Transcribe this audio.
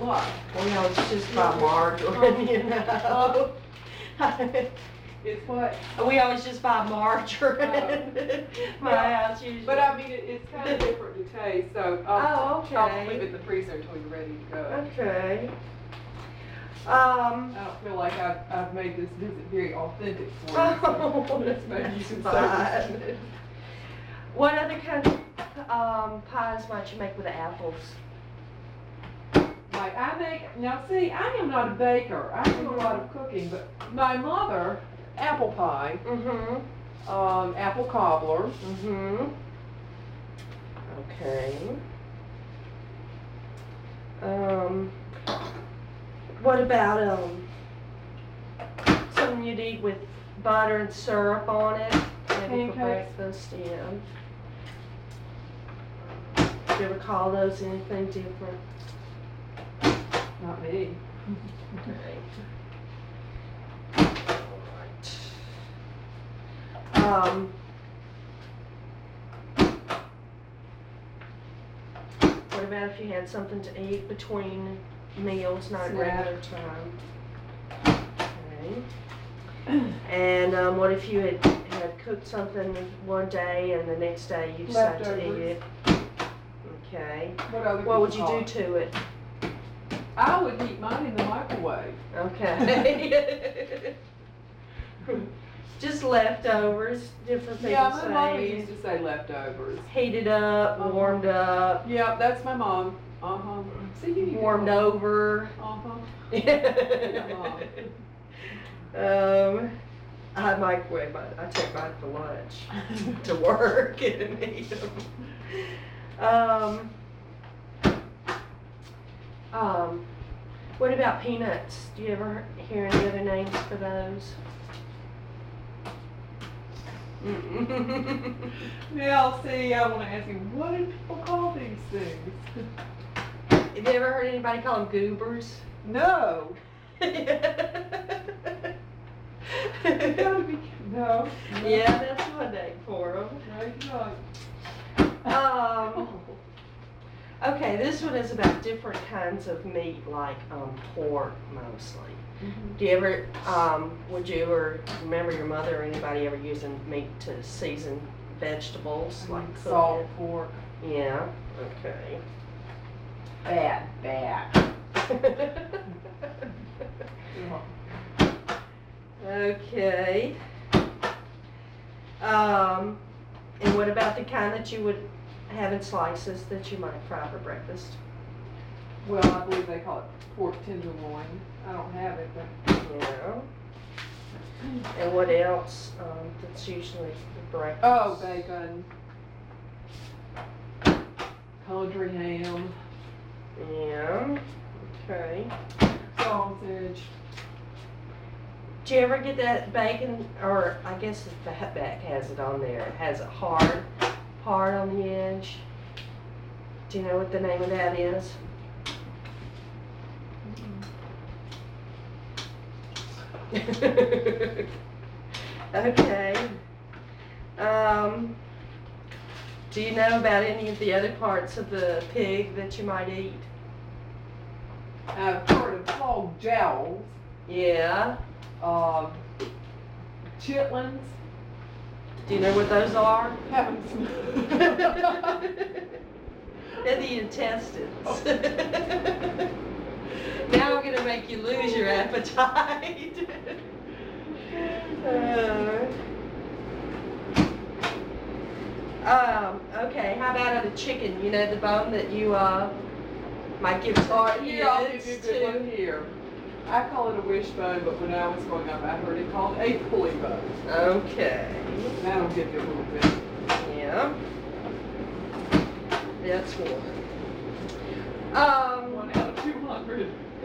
What? We always just buy margarine, you know. It's what? We always just buy margarine. My house usually. But I mean, it's kind of different to taste, so Oh, okay. I'll leave it in the freezer until you're ready to go. Okay. I don't feel like I've made this visit very authentic for you. Oh, So maybe you can fine. say What other kind of pies might you make with apples? Like I make, now see, I am not a baker. I do a lot of cooking, but my mother, apple pie, apple cobbler. Okay. What about something you'd eat with butter and syrup on it? Maybe for Pancakes. breakfast, yeah. Do you ever call those anything different? Not me. Okay. What about if you had something to eat between meals, not at regular time? Okay. And what if you had cooked something one day and the next day you decided to eat it? Okay. What would you do to it? I would heat mine in the microwave. Okay. Just leftovers, different people Yeah, my mom say. used to say leftovers. Heated up, warmed up, Yeah, that's my mom. See, you need to warmed go. over. I microwave mine. I take mine for lunch to work and eat them. What about peanuts? Do you ever hear any other names for those? Now, see, I want to ask you, what do people call these things? Have you ever heard anybody call them goobers? No. No. Yeah, that's my name for them. Okay, this one is about different kinds of meat, like pork mostly. Do you ever, would you ever remember your mother or anybody ever using meat to season vegetables, like salt, pork? Yeah, okay. Bad. Okay. And what about the kind that you would have in slices that you might fry for breakfast? Well, I believe they call it pork tenderloin. I don't have it, but Yeah. And what else that's usually for breakfast? oh, bacon, country ham, Yeah. Okay. sausage. Do you ever get that bacon, or I guess the fatback has it on there, it has it hard on the edge? Do you know what the name of that is? Okay. Do you know about any of the other parts of the pig that you might eat? I've heard of hog jowls, Yeah. chitlins. Do you know what those are? Haven't. They're the intestines. Now I'm gonna make you lose your appetite. Okay, how about the chicken? You know, the bone that you might give to the Here, I'll give you a kids good one too? here. I call it a wishbone, but when I was growing up, I heard it called a pulley bone. Okay. That'll give you a little bit. Yeah. That's one.